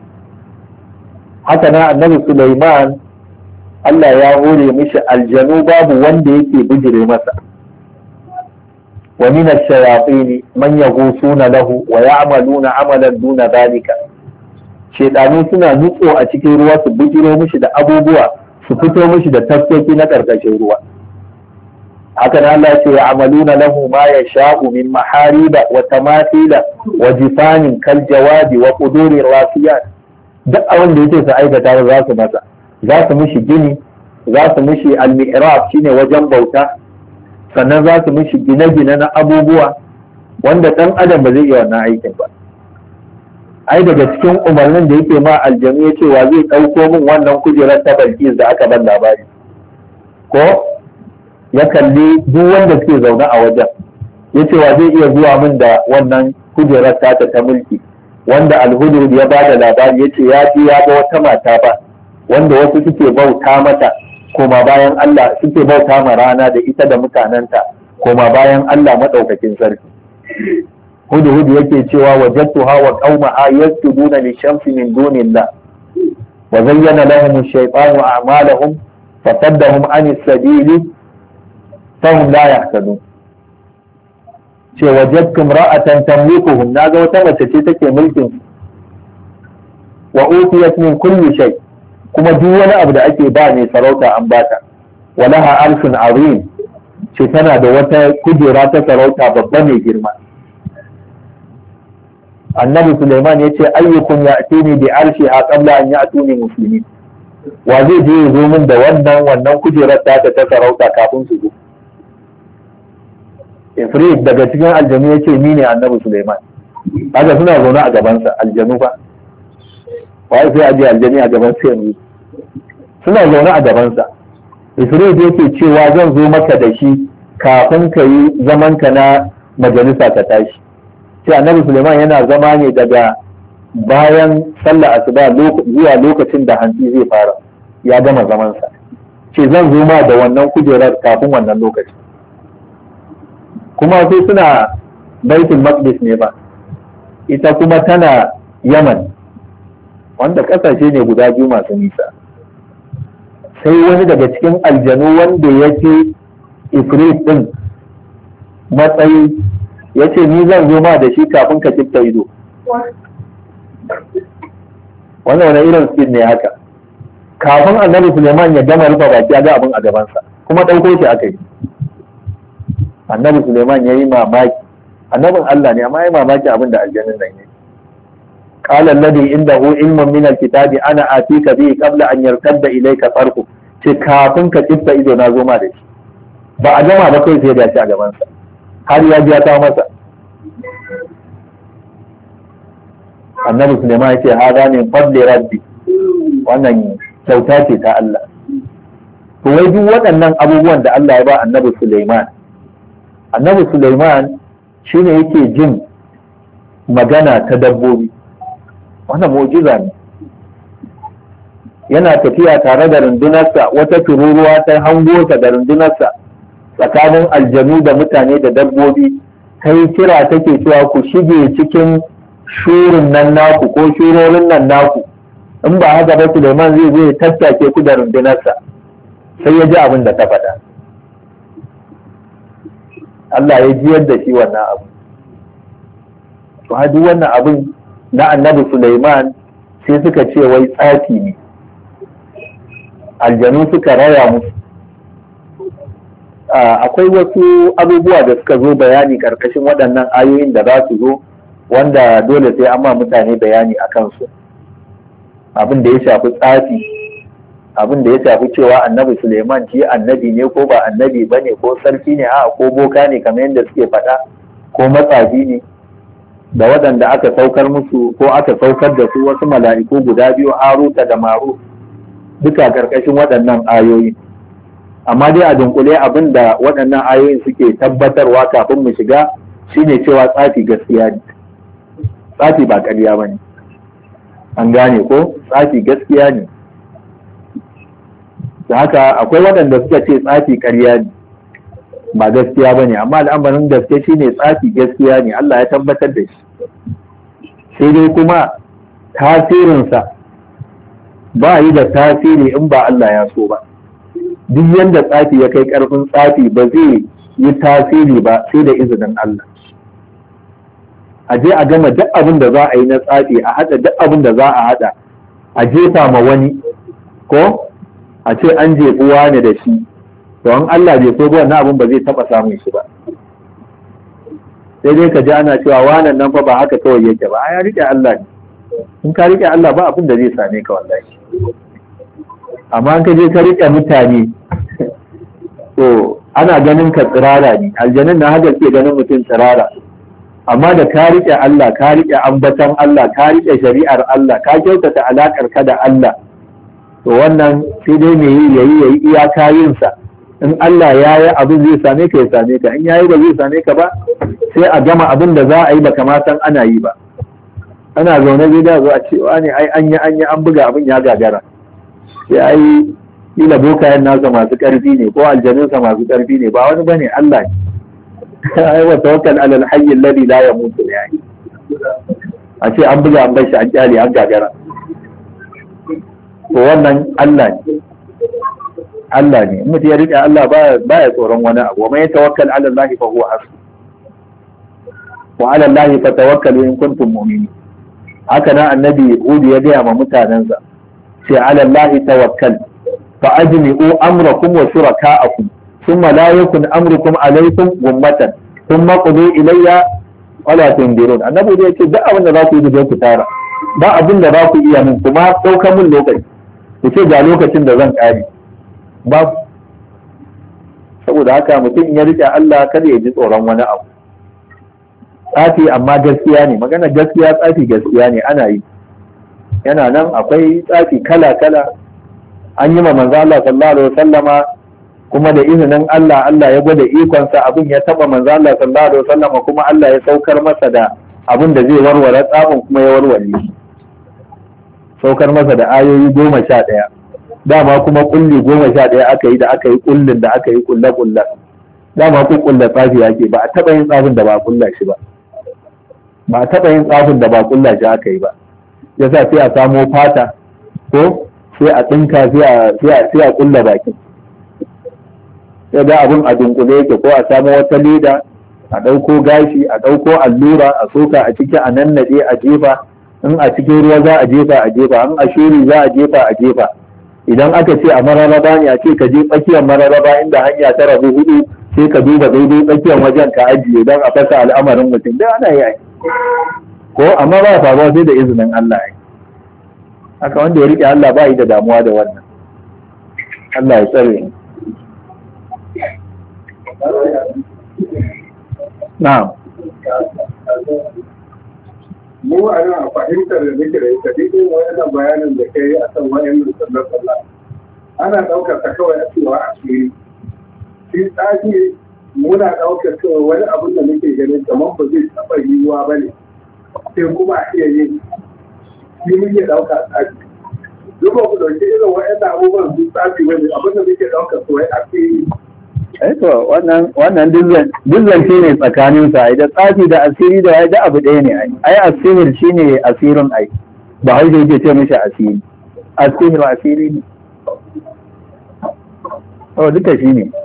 Haka na annabi Sulaiman Allah ya hore mishi aljanu babu wanda yake bijire masa. wa min ash-shayatin man yaghusuna lahu wa ya'maluna amalan duna dhalika. Shedanu suna nutso a cikin ruwa su bijiro mishi da abubuwa, su fito mishi da tafkoki na karkashin ruwa. haka nan Allah ce ya'maluna lahu ma yasha'u min mahariba wa tamathila wa jifanin kal jawadi wa quduri rasiyat. duk abin da yake su aikata za su masa, za su mishi gini, za su mishi al-mi'rab shine wajen bauta, sannan za su mishi gine-gine na abubuwa wanda ɗan adam ba zai iya wannan aikin ba. Ai daga cikin umarnin da yake ma aljanu ya ce wa zai ɗauko min wannan kujerar ta Balkis da aka ban labari, ko ya kalli duk wanda suke zaune a wajen ya ce wa zai iya zuwa min da wannan kujerar ta mulki, wanda alhudud ya ba da labari ya ce ya ji ya ga wata mata ba wanda wasu suke bauta mata koma bayan Allah, suke bauta ma rana da ita da mutanenta koma bayan Allah madaukakin sarki. Hudhud yake cewa wajadtuha wa qaumaha yasjuduna lishamsi min dunillah wa zayyana lahum ash-shaytanu a'malahum fasaddahum 'anis sabili fahum la yahtadun. Ce wajadtu imra'atan tamlikuhum, naga wata mace ce take mulkin wa utiyat min kulli shay, kuma duk wani abu da ake ba mai sarauta an bata, wa laha arshun azim, ce tana da wata kujera ta sarauta babba mai girma. Annabi Sulaiman ya ce ayyukum ya'tini bi arshiha qabla an ya'tuni muslimin, wa zai je ya zo min da wannan kujerar ta sarauta kafin su zo. Ifrit daga cikin aljanu ya ce ni ne Annabi Sulaiman. Haka suna zaune a gabansa aljanu ba, wai sai aje aljani a gaban sa yanzu, suna zaune a gabansa. Ifrit yake cewa zan zo maka da shi kafin ka yi zamanka na majalisa ka tashi. Sai Annabi Sulaiman yana zama ne daga bayan sallar asuba zuwa lokacin da hantsi zai fara, ya gama zamansa. Ce zan zo ma da wannan kujerar kafin wannan lokaci. Kuma sai suna Baitul Maqdis ne ba, ita kuma tana Yaman, wanda ƙasashe ne guda biyu masu nisa. Sai wani daga cikin aljanu wanda ya ce Ifrit ɗin matsayi ya ce ni zan zo ma da shi kafin ka kifta ido. Wannan wani irin skin ne haka, kafin Annabi Suleiman ya gama rufe baki ya ga abin a gabansa, kuma ɗauko shi aka yi. Annabi Suleiman ya yi mamaki, annabin Allah ne amma ya yi mamaki abin da aljanin nan ne. قال الذي عنده علم من الكتاب انا اتيك به قبل ان يرتد اليك طرفك. Ce kafin ka kifta ido na zo ma da shi, ba a gama ba kai sai da shi a gabansa har ya biya ta masa. Annabi Sulaiman ya ce hada ne fadli rabbi, wannan kyauta ce ta Allah. To wai duk waɗannan abubuwan da Allah ya ba Annabi Sulaiman, Annabi Sulaiman shine yake jin magana ta dabbobi, wannan mu'jiza ne. Yana tafiya tare da rundunarsa, wata tururuwa ta hango ta da rundunarsa tsakanin aljanu da mutane da dabbobi, kai kira take cewa ku shige cikin shurin nan naku ko shurorin nan naku, in ba haka ba Suleiman zai tattake ku da rundunarsa. Sai ya ji abin da ta faɗa, Allah ya jiyar da shi wannan abu. To hadu wannan abin na Annabi Suleiman sai suka ce wai tsafi ne, aljanu suka raya musu. Akwai wasu abubuwa da suka zo bayani karkashin waɗannan ayoyin da za su zo, wanda dole sai an ma mutane bayani a kansu. Abin da ya shafi tsafi, abin da ya shafi cewa Annabi Suleiman shi annabi ne ko ba annabi ba ne, ko sarki ne a ko boka ne kamar yadda suke faɗa, ko matsafi ne, da waɗanda aka saukar musu ko aka saukar da su wasu mala'iku guda biyu, Haruta da Marut, duka karkashin waɗannan ayoyi. Amma dai a dunkule abin da waɗannan ayoyin suke tabbatarwa kafin mu shiga shine cewa tsafi gaskiya ne, tsafi ba ƙarya ba ne. An gane ko? Tsafi gaskiya ne. Da haka akwai waɗanda suka ce tsafi ƙarya ne, ba gaskiya ba ne, amma al'amarin gaske shine tsafi gaskiya ne, Allah ya tabbatar da shi. Sai dai kuma tasirinsa ba yi da tasiri in ba Allah ya so ba. Duk yanda tsafi ya kai ƙarfin tsafi ba zai yi tasiri ba sai da izinin Allah. A je a gama duk abin da za a yi na tsafi, a haɗa duk abin da za a haɗa, a jefa ma wani, ko a ce an jefi wani da shi, to an Allah bai so ba wannan abin ba zai taɓa samun shi ba. Sai dai ka ji ana cewa wanan nan fa ba haka kawai yake ba, ya riƙe Allah ne. in ka rike Allah ba abin da zai same ka wallahi. Amma in ka je ka rike mutane to ana ganin ka tsirara ne, aljanun na haka ke ganin mutum tsirara, amma da ka rike Allah, ka rike ambatan Allah, ka rike shari'ar Allah, ka kyautata alakar ka da Allah, to wannan sai dai me yi yayi iyaka yinsa. In Allah ya yi abin zai same ka ya same ka, in ya yi ba zai same ka ba sai a gama abin da za a yi ba kama san ana yi ba. Ana zaune zai da zo a cewa ne ai an buga abin ya gagara, sai ai kila bokayen nasa masu ƙarfi ne ko aljanunsa masu ƙarfi ne, ba wani bane Allah ne. Ai wa tawakkal ala al-hayy alladhi la yamutu ne, a ce an buga an bar shi an kyale an gagara, to wannan Allah ne. Allah ne, in mutum ya riƙe Allah baya tsoron wani abu. Wa man yatawakkal ala Allah fa huwa hasbuh wa ala Allah fatawakkalu in kuntum mu'minin. Haka nan annabi Hud ya gaya ma mutanensa, sai ala Allah tawakkal fa ajmi'u amrakum wa shuraka'akum thumma la yakun amrukum alaykum gummatan thumma qudu ilayya wala tundirun. Annabi ya ce duk abin da za ku yi da ku tara, ba abin da za ku iya min, kuma ɗaukar min lokaci ku ce ga lokacin da zan ƙare babu. Saboda haka mutum ya rike Allah kada ya ji tsoron wani abu. Tsafi amma gaskiya ne, magana gaskiya, tsafi gaskiya ne, ana yi, yana nan. Akwai tsafi kala kala, an yi ma manzo Allah sallallahu alaihi wasallama, kuma da izinin Allah ya gwada ikonsa, abin ya taba manzo Allah sallallahu alaihi wasallama, kuma Allah ya saukar masa da abin da zai warware tsafin, kuma ya warware shi, saukar masa da ayoyi 11. Dama kuma kulli 11 aka yi, da aka yi kullin da aka yi kulle dama ko kulle tsafi yake, ba a taba yin tsafin da ba kulla shi ba, ba a taba yin tsafin da ba kulla shi aka yi ba. Yasa sai a samo fata ko sai a tsinka sai a kulla bakin, sai ga abin a dunkule yake, ko a samo wata leda a ɗauko gashi, a ɗauko allura a soka a ciki, a nannaɗe a jefa, in a cikin ruwa za a jefa in a shuri za a jefa. Idan aka ce a mararraba ne, a ce ka je tsakiyar mararraba inda hanya ta rabu 4, sai ka duba daidai tsakiyar wajen ka ajiye don a fasa al'amarin mutum. Da ana yi ko, amma ba faruwa sai da izinin Allah ya. Haka wanda ya rike Allah ba yi da damuwa da wannan. Allah ya tsare. Na'am. Mu a nan a fahimtar da nake da ita, duk yin wayannan bayanin da kai a kan wayannan sallar ana ɗaukar ta kawai a cewa a shiri. Shi tsafi muna ɗaukar kawai wani abin da muke ganin kamar ba zai taɓa yiwuwa ba ne, sai kuma a iya yin shi muke ɗauka tsafi. Duk ba ku ɗauki irin wayannan abubuwan su tsafi ba ne, abin da muke ɗaukar su wai a shiri. To wannan dizzanci ne tsakanin sa, da tsafi da asiri da ya abu ɗaya ne. Ai asiri shine asirin, ai ba hausa yake ce mishi asiri ne. Duka shi ne.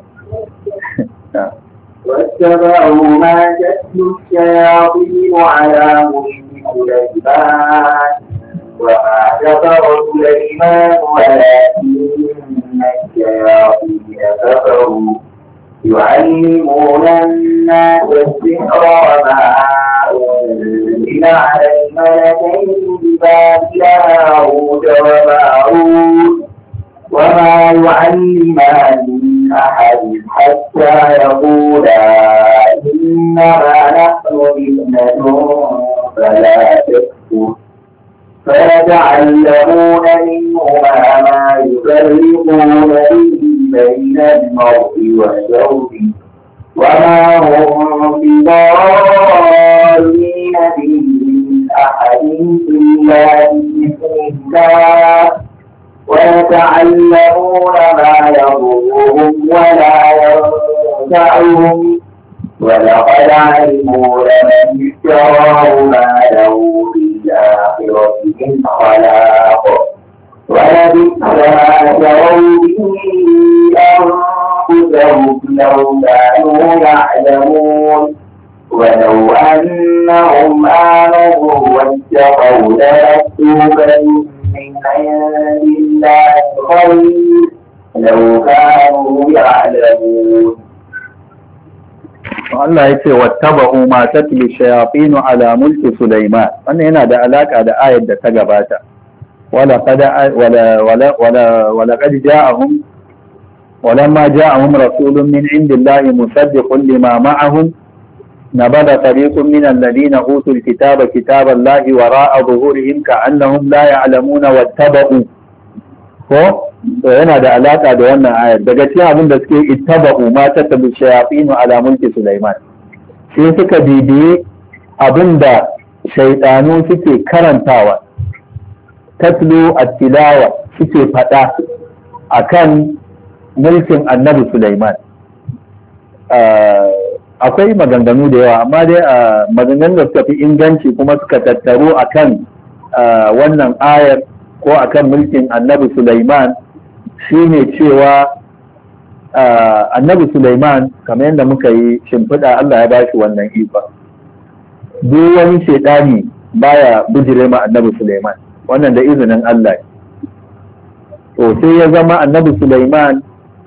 واتبعوا ما تتلو الشياطين على ملك سليمان وما كفر سليمان ولكن الشياطين كفروا يعلمون الناس السحر وما أنزل على الملكين ببابل هاروت وماروت وما يعلمان من أحد حتى يقولا إنما نحن فتنة فلا تكفر فيتعلمون منهما ما يفرقون به بين المرء وزوجه وما هم بضارين به من أحد إلا بإذن الله ويتعلمون ما يضرهم ولا ينفعهم ولقد علموا لمن اشتراه ما له في الآخرة من خلاق ولبئس ما شروا به أنفسهم لو كانوا يعلمون ولو أنهم آمنوا واتقوا لمكتوبا من عند الله خير لو كانوا يعلمون. Allah ya ce wattaba'u ma tatlu shayatin ala mulki Sulaiman, wannan yana da alaka da ayar da ta gabata wala qad ja'ahum ولما جاءهم رسول من عند الله مصدق لما معهم نبذ فريق من الذين أوتوا الكتاب كتاب الله وراء ظهورهم كأنهم لا يعلمون واتبعوا ko yana da alaka da wannan ayar daga cikin abin da suke ittaba'u ma tatabu shayatinu ala mulki Sulaiman, sai suka bibiye abin da shaytanu suke karantawa, tatlu at-tilawa suke fada akan mulkin annabi Sulaiman. Akwai maganganu da yawa, amma dai maganganun da suka fi inganci kuma suka tattaru akan wannan ayar ko akan mulkin annabi Sulaiman shine cewa annabi Sulaiman kamar yadda muka yi shimfiɗa, Allah ya ba shi wannan ikon. Duk wani shaidani baya bijire ma annabi Sulaiman, wannan da izinin Allah. To sai ya zama annabi Sulaiman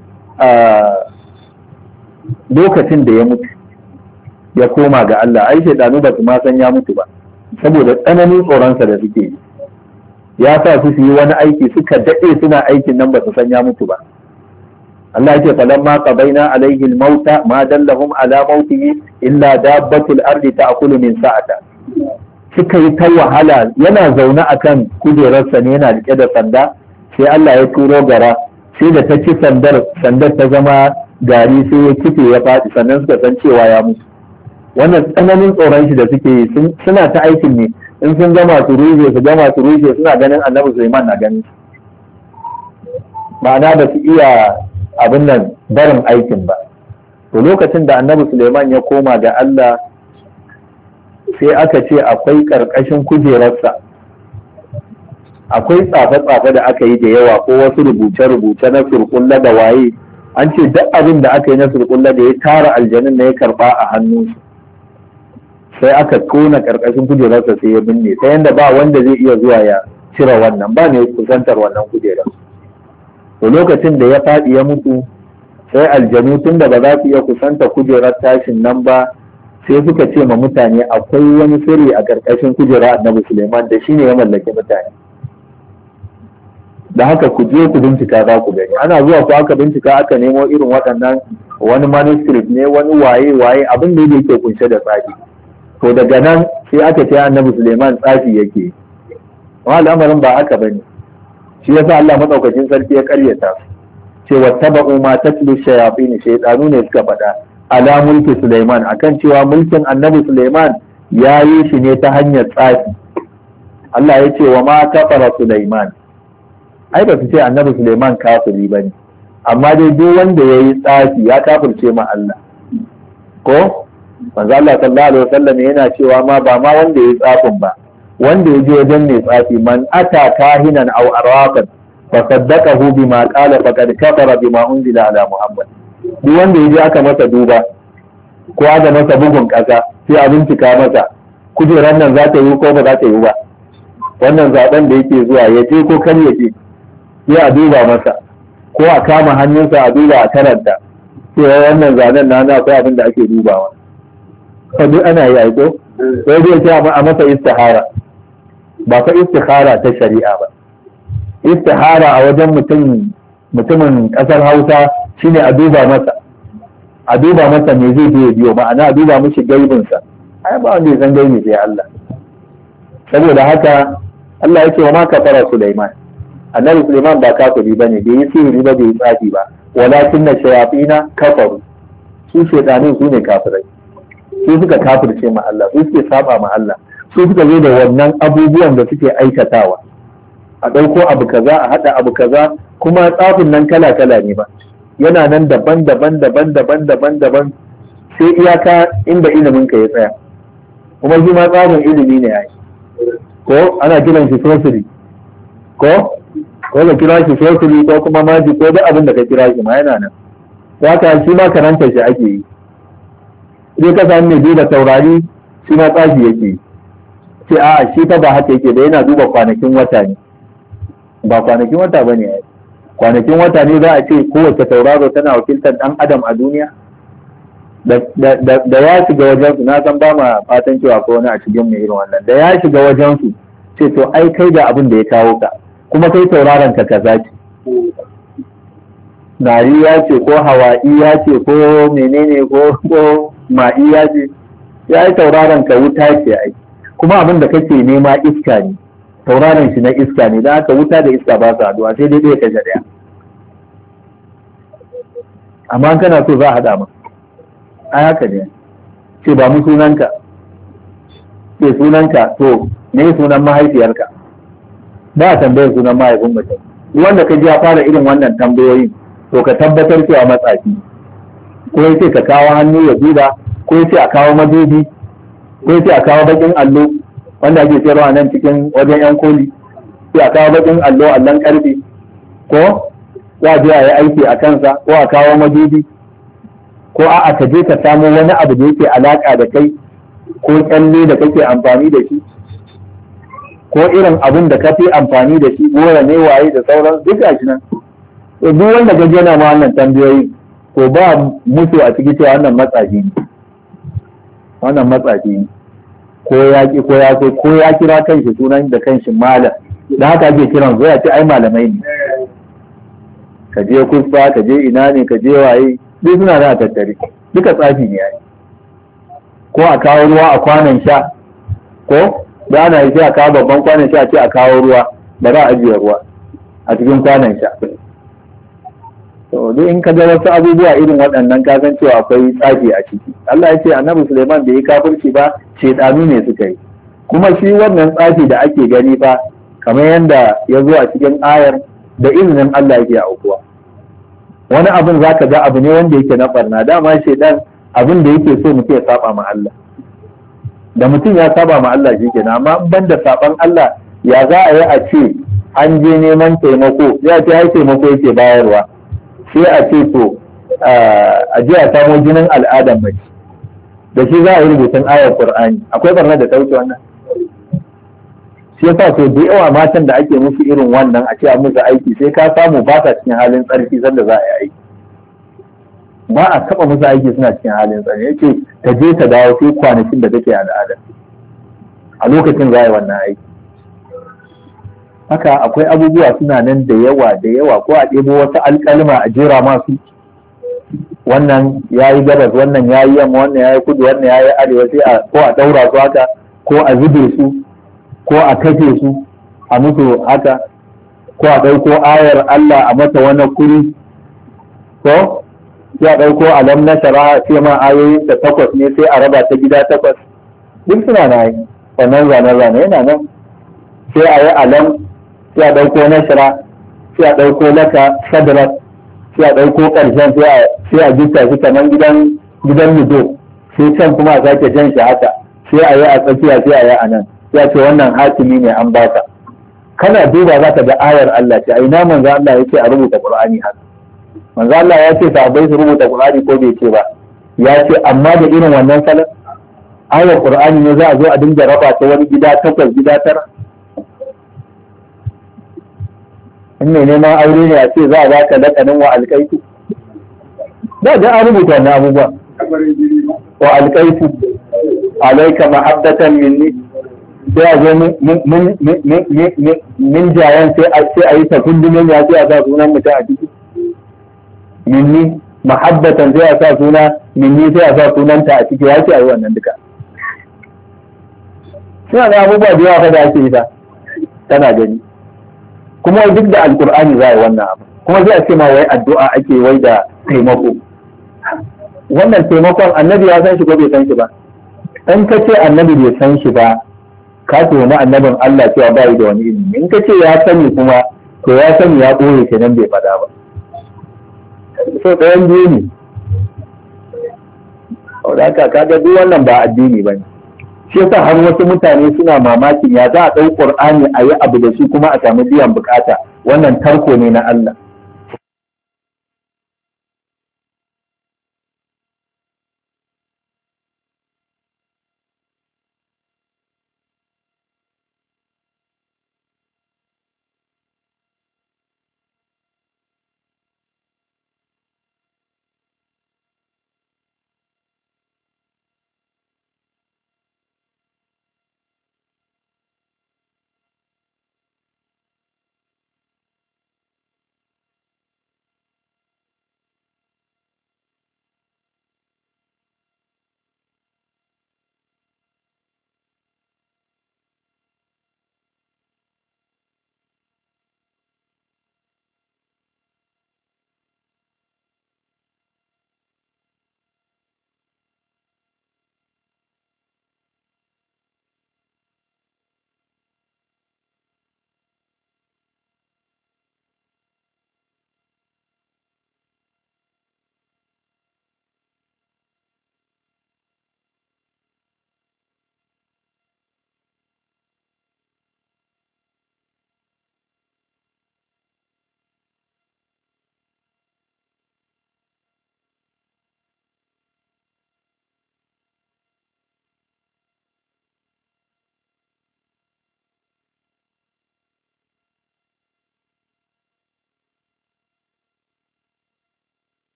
lokacin da ya mutu ya koma ga Allah, ai shaidanu ba su ma san ya mutu ba saboda tsananin tsoronsa da suke yi. Ya sa su yi wani aiki suka daɗe suna aikin nan ba su san ya mutu ba. Allah ya ce falamma qabaina alaihi al-mauta ma dallahum ala mautihi illa dabbatul ardi ta'kulu min sa'ata. Suka yi ta wahala, yana zaune akan kujerarsa ne yana rike da sanda, sai Allah ya turo gara, sai da ta ci sandar ta zama gari, sai ya kife ya faɗi, sannan suka san cewa ya mutu. Wannan tsananin tsoron shi da suke yi, suna ta aikin ne, in sun gama su rushe suna ganin annabi Sulaiman na ganin su, ma'ana da su iya abin nan barin aikin ba. To lokacin da annabi Sulaiman ya koma ga Allah, sai aka ce akwai ƙarƙashin kujerarsa akwai tsafe-tsafe da aka yi da yawa, ko wasu rubuce-rubuce na surkulla da waye. An ce duk abin da aka yi na surkulla da ya tara aljanun na ya karba a hannunsu, sai aka kona karkashin kujerarsa sai ya binne, ta yadda ba wanda zai iya zuwa ya cire wannan, ba ne kusantar wannan kujerar. To lokacin da ya faɗi ya mutu, sai aljanu tun da ba za su iya kusanta kujerar tashin nan ba, sai suka ce ma mutane akwai wani sirri a karkashin kujerar annabi Suleiman da shine ya mallaki mutane. Da haka ku je ku bincika za ku gani. Ana zuwa ku aka bincika aka nemo irin waɗannan, wani manuscript ne, wani waye abin da yake kunshe da tsafi. To daga nan sai aka ce annabi Suleiman tsafi yake. Amma al'amarin ba haka bane. Shi yasa Allah madaukakin sarki ya karyata ce wattaba'u ma tatlu shayatin, shaytanu ne suka faɗa ala mulki Suleiman, akan cewa mulkin annabi Suleiman ya yi shi ne ta hanyar tsafi. Allah ya ce wa ma kafara Suleiman, ai ba su ce annabi Suleiman kafiri ba ne, amma dai duk wanda ya yi tsafi ya kafirce ma Allah. Ko manzo Allah sallallahu alaihi wasallam yana cewa ma ba ma wanda ya yi tsafin ba, wanda ya je wajen mai tsafi, man ata kahinan aw arrafan fa saddaqahu bima qala faqad kafara bima unzila ala Muhammad. Duk wanda ya je aka masa duba ko aka masa bugun kasa, sai a bincika masa kujerar nan za ta yi ko ba za ta yi ba, wannan zaben da yake zuwa ya je ko kar ya je, sai a duba masa, ko a kama hannunsa a duba a karanta sai wannan zanen na akwai abin da ake dubawa. Duk ana yi aiko, sai dai ce a masa istihara, ba fa istihara ta shari'a ba. Istihara a wajen mutumin ƙasar Hausa shine a duba masa me zai je biyo, ma'ana a duba mishi gaibinsa. Ai ba wanda ya san gaibi sai Allah. Saboda haka Allah ya ce wa ma kafara Sulaiman, annabi Sulaiman ba kafiri bane, bai yi sihiri ba, bai yi tsafi ba, walakin na shayatina kafaru, su shaytanin su ne kafirai, su suka kafirce ma Allah, su suke saba ma Allah, su suka zo da wannan abubuwan da suke aikatawa, a ɗauko abu kaza a haɗa abu kaza, kuma tsafin nan kala kala ne ba, yana nan daban sai iyaka inda ilimin ka ya tsaya, kuma shi ma tsafin ilimi ne yayi, ko ana kiran shi sorcery, ko ka kira shi sorcery ko kuma magic ko duk abin da ka kira shi ma yana nan. Haka shi ma karanta shi ake yi. Idan ka sami mai duba taurari, shi ma tsafi yake yi. Ce a'a shi fa ba haka yake da, yana duba kwanakin wata ne. Ba kwanakin wata bane ai. Kwanakin wata ne za a ce kowace tauraro tana wakiltar ɗan adam a duniya. da ya shiga wajen su, na san ba ma fatan cewa ko wani a cikin mai irin wannan, da ya shiga wajen su ce to ai kai ga abin da ya kawo ka, kuma kai tauraron ka kaza ce, nariya ce ko hawa'iya ce ko menene ko ma'iya ce, ya yi tauraron ka wuta ce ai, kuma abin da kake nema iska ne, tauraron shi na iska ne, don haka wuta da iska ba su haduwa sai dai ɗaya kashe ɗaya, amma kana so za a haɗa ma ai haka ne, ce ba mu sunanka, ce sunanka to me sunan mahaifiyarka, ba a tambayar sunan mahaifin mutum, wanda ka ji ya fara irin wannan tambayoyi to ka tabbatar cewa matsafi, ko ya ce ka kawo hannu ya duba, ko ya ce a kawo madubi, ko ya ce a kawo bakin allo wanda ake sayarwa nan cikin wajen yan koli, sai a kawo bakin allo, allon karfe, ko za a je a yi aiki a kansa, ko a kawo madubi, ko a'a ka je ka samo wani abu da yake alaka da kai, ko kyalle da kake amfani da shi, ko irin abin da ka fi amfani da shi, gora ne waye da sauran duk gashi nan. To duk wanda gaji yana ma wannan tambayoyi ko ba mutu a ciki cewa wannan matsafi ne, wannan matsafi ne, ko ya ki ko ya so, ko ya kira kanshi sunan da kanshi malam, da haka ake kiran zuwa ce ai malamai ne, ka je kufa, ka je ina ne, ka je waye, duk suna da tattare, duka tsafi ne yayi. Ko a kawo ruwa a kwanan sha, ko da ana yi sai a kawo babban kwanan sha, ce a kawo ruwa, ba za a ajiye ruwa a cikin kwanan sha. To duk in ka ga wasu abubuwa irin waɗannan ka san cewa akwai tsafi a ciki. Allah ya ce Annabi Sulaiman bai yi kafirci ba, shedanu ne suka yi. Kuma shi wannan tsafi da ake gani fa kamar yadda ya zo a cikin ayar, da izinin Allah yake aukuwa. Wani abin zaka ga abu ne wanda yake na barna, dama shedan abin da yake so mutum ya saba ma Allah. Da mutum ya saba ma Allah shi kenan, amma ban da saban Allah ya za a yi a ce an je neman taimako, ya ce ai taimako yake bayarwa, sai a ce to a je a samo jinin al'adar mace, da shi za a yi rubutun ayar Qur'ani, akwai barna da ta wuce wannan. Shi yasa so da yawa matan da ake musu irin wannan a ce a musu aiki, sai ka samu ba sa cikin halin tsarki sanda za a yi aiki, ba a taba musu aiki suna cikin halin tsarki, yake ta je ta dawo sai kwanakin da take al'ada, a lokacin za a yi wannan aiki. Haka akwai abubuwa suna nan da yawa, ko a ɗebo wasu alƙalma a jera masu, wannan ya yi gabas, wannan ya yi yamma, wannan ya yi kudu, wannan ya yi arewa, sai ko a ɗaura su haka, ko a zube su, ko a kafe su a musu haka, ko a ɗauko ayar Allah a mata wani kuri, ko sai a ɗauko alam na shara sai ma ayoyin ta 8 ne, sai a raba ta gida 8, duk suna na yi wannan zane yana nan. Sai a yi alam, sai a ɗauko na shara, sai a ɗauko laka sadrat, sai a ɗauko ƙarshen sai a jista shi kamar gidan mido, sai can kuma a sake jan shi haka, sai a yi a tsakiya, sai a yi a nan, ya ce wannan hatimi ne an baka. Kana duba za ka ga ayar Allah ce, a ina manzo Allah ya ce a rubuta Qur'ani haka. Manzo Allah ya ce sahabbai su rubuta Qur'ani ko bai ce ba, ya ce amma da irin wannan salon ayar Qur'ani ne za a zo a dinga raba ta wani gida 8 gida 9. In ne neman aure ne a ce za a baka lakanin wa alkaitu, za ga an rubuta wannan abubuwa, wa alkaitu alaika mahabbatan minni, sai a zo min jayan sai a yi ta kundumin ya sai a sa sunan mutum a ciki, minni mahabbatan sai a sa suna minni, sai a sa sunanta a ciki, ya ce a yi wannan duka. Suna da abubuwa da yawa da ake yi ta tana gani, kuma duk da alkur'ani za a yi wannan abu, kuma zai a ce ma wai addu'a ake wai da taimako. Wannan taimakon annabi ya san shi ko bai san shi ba? In ka ce annabi bai san shi ba, ka tuhumi annabin Allah cewa ba yi da wani ilimi. In ka ce ya sani kuma, to ya sani ya ɓoye kenan bai faɗa ba. So ɗayan biyu ne. Saboda haka kaga duk wannan ba addini ba ne. Shi yasa har wasu mutane suna mamakin ya za a ɗau Qur'ani a yi abu da shi kuma a samu biyan bukata. Wannan tarko ne na Allah.